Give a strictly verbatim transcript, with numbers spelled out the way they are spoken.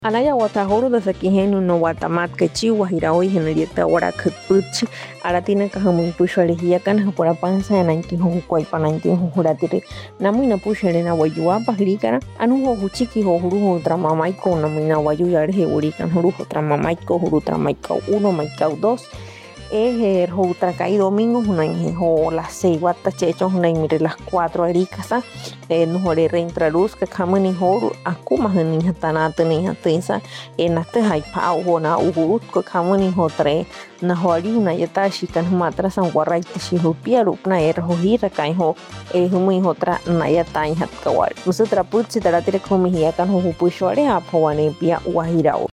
Anaya guatajoro desde que genu no guatamat que chi guajira y generieta ahora que puchi ahora tiene que muy pucho elegía can por panza en anti hukwai pan anti huratire namu na pushere na wayua pahrikara anu ho huchiki ho huru otra mamai con namina wayu yar he urikan huru otra mamai ko huru otra maika uno maika dos es el otra caí domingo una ho las seis guatas checho una mire las cuatro ericasa eh no hore reintrarus que kamani horu akuma ni hatana teni hatensa en este hay pau hona uhurut ko kamani ho tre na hori una yata shikan matra san guarai tishi ho piaru na er ho hira kai ho e humi otra na yata hat kawal usutra putsi tara tire komi hiakan ho pushore apawane pia wahirao